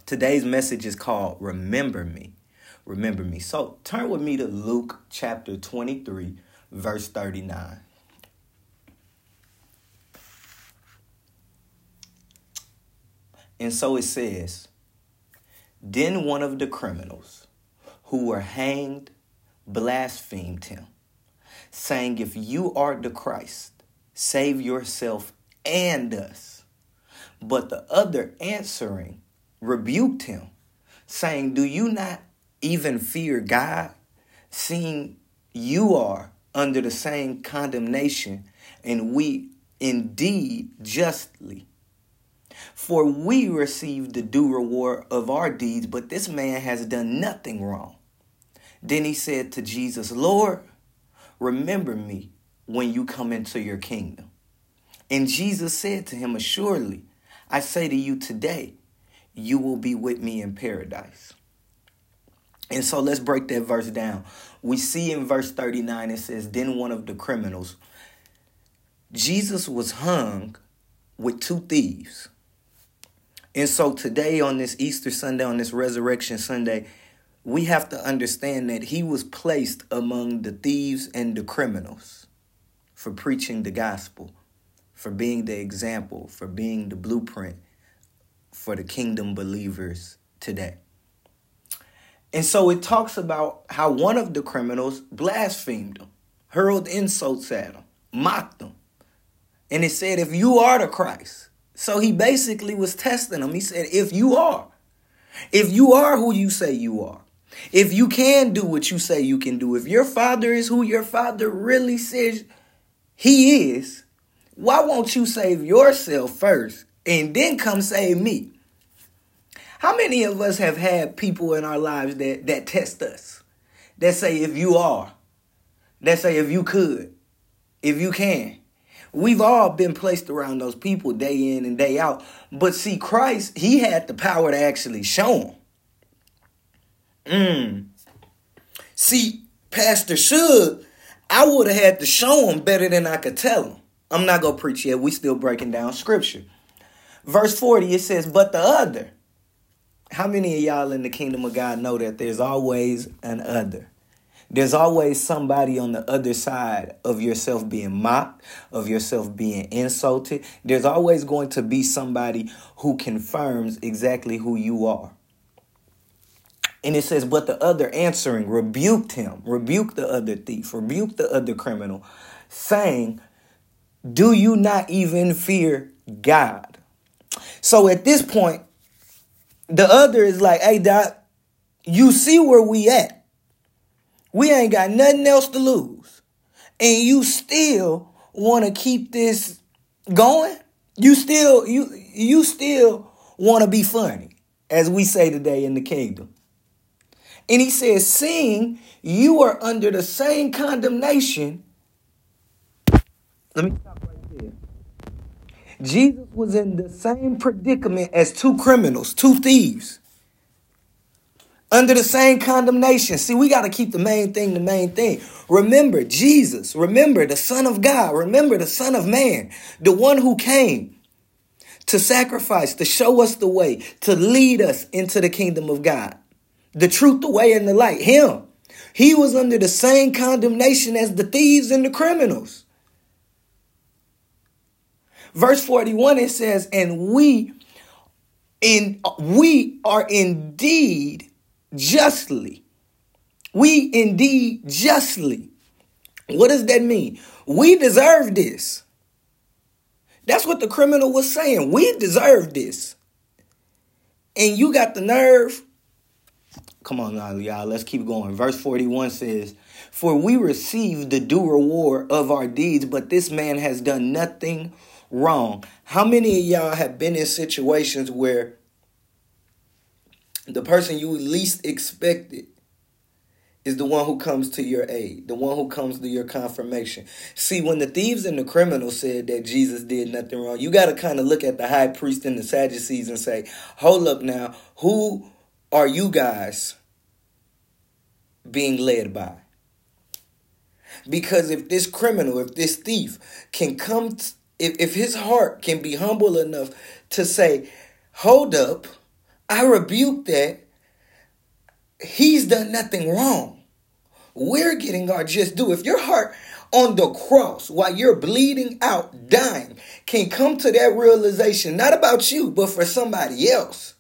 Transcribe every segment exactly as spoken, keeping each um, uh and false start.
Today's message is called Remember Me. Remember Me. So turn with me to Luke chapter twenty-three, verse thirty-nine. And so it says, then one of the criminals who were hanged blasphemed him, saying, if you are the Christ, save yourself and us. But the other answering rebuked him, saying, do you not even fear God, seeing you are under the same condemnation, and we indeed justly? For we receive the due reward of our deeds, but this man has done nothing wrong. Then he said to Jesus, Lord, remember me when you come into your kingdom. And Jesus said to him, assuredly, I say to you today, you will be with me in paradise. And so let's break that verse down. We see in verse thirty-nine, it says, then one of the criminals, Jesus was hung with two thieves. And so today on this Easter Sunday, on this Resurrection Sunday, we have to understand that he was placed among the thieves and the criminals for preaching the gospel, for being the example, for being the blueprint for the kingdom believers today. And so it talks about how one of the criminals blasphemed him, hurled insults at him, mocked him. And it said, if you are the Christ. So he basically was testing him. He said, if you are, if you are who you say you are, if you can do what you say you can do, if your father is who your father really says he is, why won't you save yourself first and then come save me? How many of us have had people in our lives that, that test us, that say, if you are, that say, if you could, if you can? We've all been placed around those people day in and day out. But see, Christ, he had the power to actually show them. Mm. See, Pastor Shug, I would have had to show him better than I could tell him. I'm not going to preach yet. We still breaking down scripture. Verse forty, it says, but the other. How many of y'all in the kingdom of God know that there's always an other? There's always somebody on the other side of yourself being mocked, of yourself being insulted. There's always going to be somebody who confirms exactly who you are. And it says, but the other answering rebuked him, rebuked the other thief, rebuked the other criminal, saying, do you not even fear God? So at this point, the other is like, hey, Doc, you see where we at. We ain't got nothing else to lose. And you still want to keep this going? You still you you still want to be funny, as we say today in the kingdom. And he says, seeing you are under the same condemnation. Let me stop right there. Jesus was in the same predicament as two criminals, two thieves. Under the same condemnation. See, we got to keep the main thing the main thing. Remember Jesus. Remember the Son of God. Remember the Son of Man. The one who came to sacrifice, to show us the way, to lead us into the kingdom of God. The truth, the way, and the light. Him. He was under the same condemnation as the thieves and the criminals. Verse forty-one, it says, and we, in, we are indeed justly. We indeed justly. What does that mean? We deserve this. That's what the criminal was saying. We deserve this. And you got the nerve. Come on now, y'all. Let's keep going. Verse forty-one says, for we receive the due reward of our deeds, but this man has done nothing wrong. How many of y'all have been in situations where the person you least expected is the one who comes to your aid, the one who comes to your confirmation? See, when the thieves and the criminals said that Jesus did nothing wrong, you got to kind of look at the high priest and the Sadducees and say, hold up now, who are you guys being led by? Because if this criminal, if this thief can come, t- if, if his heart can be humble enough to say, hold up, I rebuke that. He's done nothing wrong. We're getting our just due. If your heart on the cross while you're bleeding out, dying, can come to that realization, not about you, but for somebody else.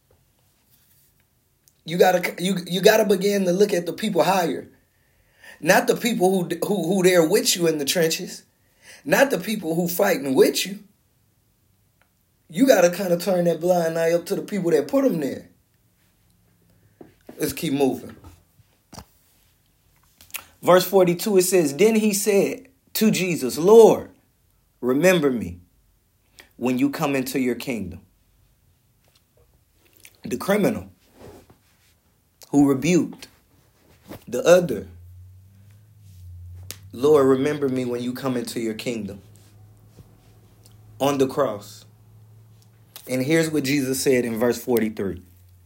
You gotta you you gotta begin to look at the people higher. Not the people who who who there with you in the trenches. Not the people who fighting with you. You gotta kind of turn that blind eye up to the people that put them there. Let's keep moving. Verse forty-two, it says, Then he said to Jesus, Lord, remember me when you come into your kingdom. The criminal who rebuked the other, Lord, remember me when you come into your kingdom. On the cross. And here's what Jesus said in verse forty-three.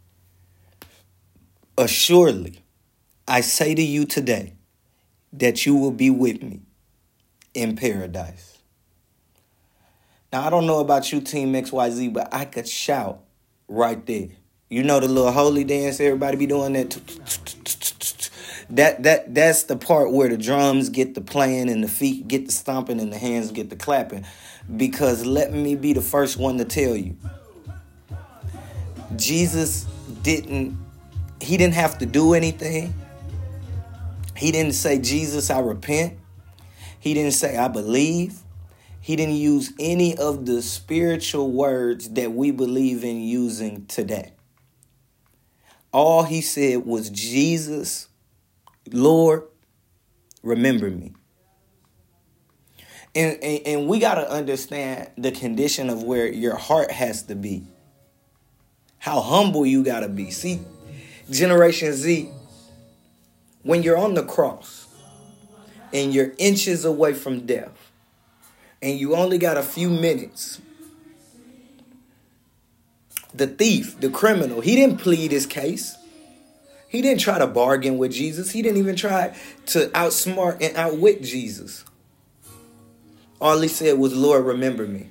Assuredly, I say to you today that you will be with me in paradise. Now, I don't know about you, Team X Y Z, but I could shout right there. You know the little holy dance everybody be doing that? That that that's the part where the drums get the playing and the feet get the stomping and the hands get the clapping. Because let me be the first one to tell you, Jesus didn't, he didn't have to do anything. He didn't say, Jesus, I repent. He didn't say, I believe. He didn't use any of the spiritual words that we believe in using today. All he said was, Jesus, Lord, remember me. And, and, and we got to understand the condition of where your heart has to be. How humble you got to be. See, Generation Z, when you're on the cross and you're inches away from death and you only got a few minutes, the thief, the criminal, he didn't plead his case. He didn't try to bargain with Jesus. He didn't even try to outsmart and outwit Jesus. All he said was, Lord, remember me.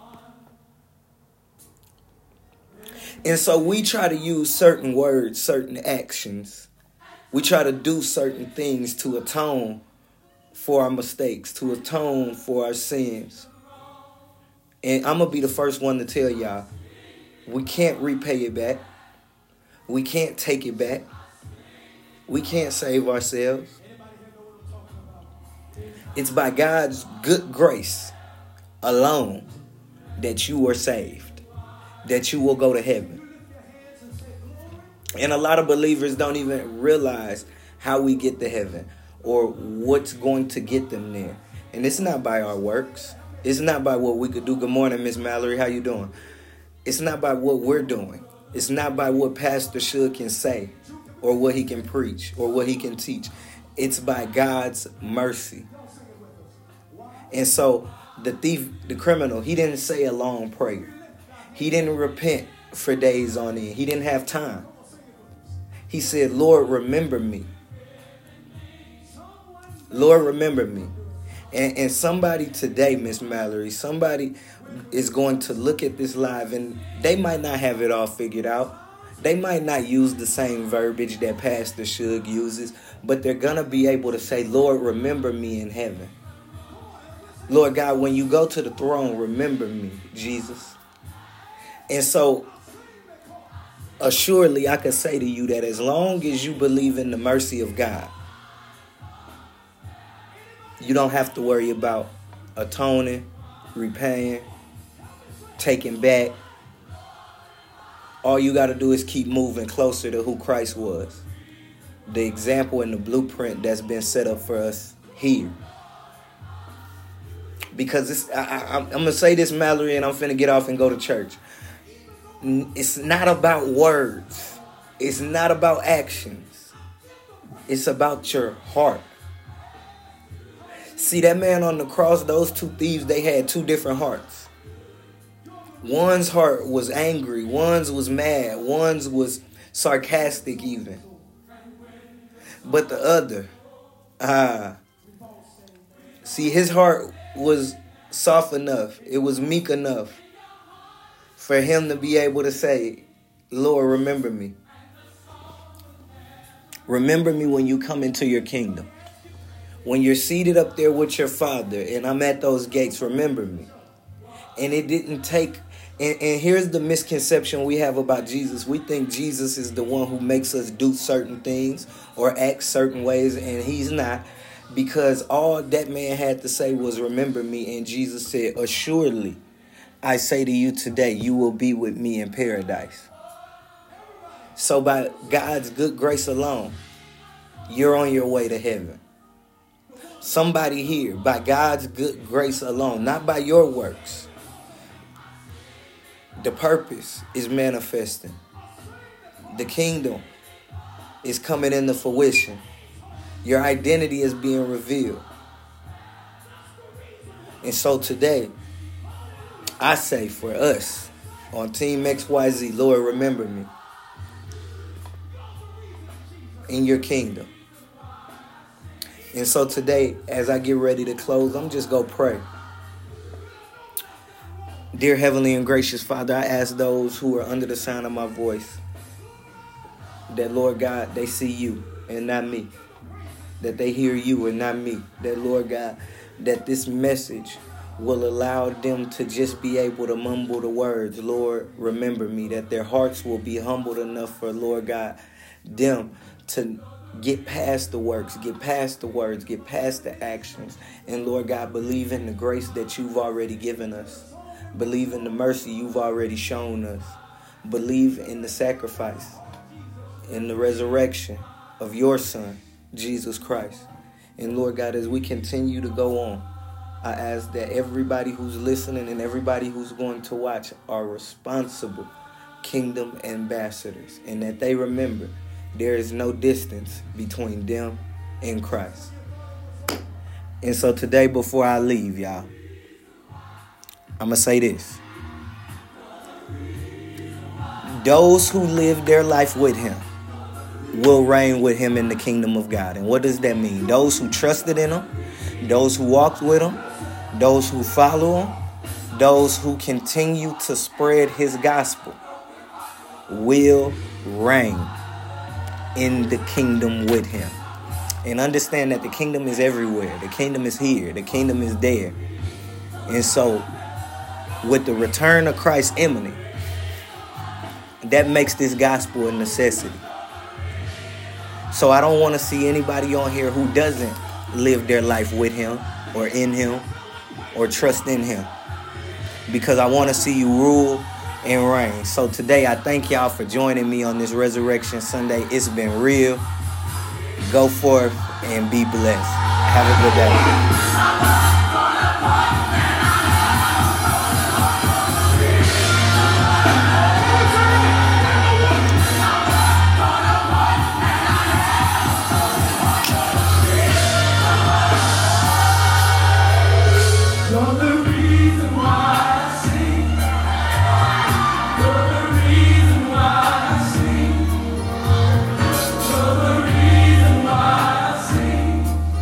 And so we try to use certain words, certain actions. We try to do certain things to atone for our mistakes, to atone for our sins. And I'm going to be the first one to tell y'all, we can't repay it back. We can't take it back. We can't save ourselves. It's by God's good grace alone that you are saved, that you will go to heaven. And a lot of believers don't even realize how we get to heaven or what's going to get them there. And it's not by our works. It's not by what we could do. Good morning, Miss Mallory. How you doing? It's not by what we're doing. It's not by what Pastor Shug can say or what he can preach or what he can teach. It's by God's mercy. And so the thief, the criminal, he didn't say a long prayer. He didn't repent for days on end. He didn't have time. He said, Lord, remember me. Lord, remember me. And, and somebody today, Miss Mallory, somebody is going to look at this live and they might not have it all figured out. They might not use the same verbiage that Pastor Shug uses, but they're going to be able to say, Lord, remember me in heaven. Lord God, when you go to the throne, remember me, Jesus. And so, assuredly, I can say to you that as long as you believe in the mercy of God, you don't have to worry about atoning, repaying, taking back. All you got to do is keep moving closer to who Christ was. The example and the blueprint that's been set up for us here. Because it's, I, I, I'm going to say this, Mallory, and I'm finna get off and go to church. It's not about words. It's not about actions. It's about your heart. See, that man on the cross, those two thieves, they had two different hearts. One's heart was angry. One's was mad. One's was sarcastic even. But the other, ah, see, his heart was soft enough. It was meek enough for him to be able to say, Lord, remember me. Remember me when you come into your kingdom. When you're seated up there with your Father and I'm at those gates, remember me. And it didn't take, and, and here's the misconception we have about Jesus. We think Jesus is the one who makes us do certain things or act certain ways, and he's not. Because all that man had to say was, remember me. And Jesus said, assuredly, I say to you today, you will be with me in paradise. So by God's good grace alone, you're on your way to heaven. Somebody here, by God's good grace alone, not by your works, the purpose is manifesting. The kingdom is coming into fruition. Your identity is being revealed. And so today, I say for us on Team X Y Z, Lord, remember me in your kingdom. And so today, as I get ready to close, I'm just going to pray. Dear Heavenly and Gracious Father, I ask those who are under the sound of my voice that, Lord God, they see you and not me. That they hear you and not me. That, Lord God, that this message will allow them to just be able to mumble the words, Lord, remember me. That their hearts will be humbled enough for, Lord God, them to get past the works, get past the words, get past the actions. And, Lord God, believe in the grace that you've already given us. Believe in the mercy you've already shown us. Believe in the sacrifice, in the resurrection of your Son, Jesus Christ. And Lord God, as we continue to go on, I ask that everybody who's listening and everybody who's going to watch are responsible kingdom ambassadors, and that they remember there is no distance between them and Christ. And so today, before I leave, y'all, I'm going to say this. Those who live their life with him will reign with him in the kingdom of God. And what does that mean? Those who trusted in him, those who walked with him, those who follow him, those who continue to spread his gospel will reign in the kingdom with him. And understand that the kingdom is everywhere. The kingdom is here. The kingdom is there. And so, with the return of Christ imminent, that makes this gospel a necessity. So I don't want to see anybody on here who doesn't live their life with him or in him or trust in him, because I want to see you rule and reign. So today I thank y'all for joining me on this Resurrection Sunday. It's been real. Go forth and be blessed. Have a good day.